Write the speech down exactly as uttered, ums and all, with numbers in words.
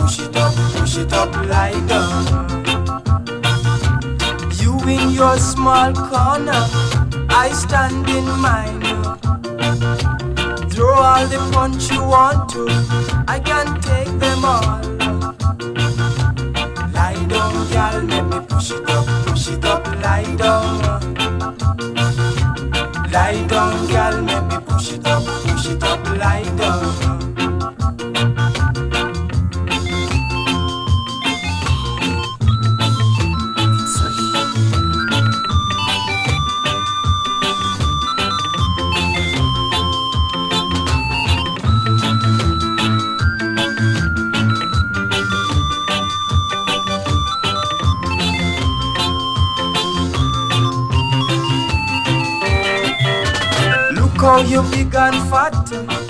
push it up, push it up, lie down. You in your small corner, I stand in mine. Throw all the punch you want to, I can take them all. Lie down, girl, let me push it up, push it up, lie down. Lie down, girl, let me push it up, push it up, lie down. How you big and fat,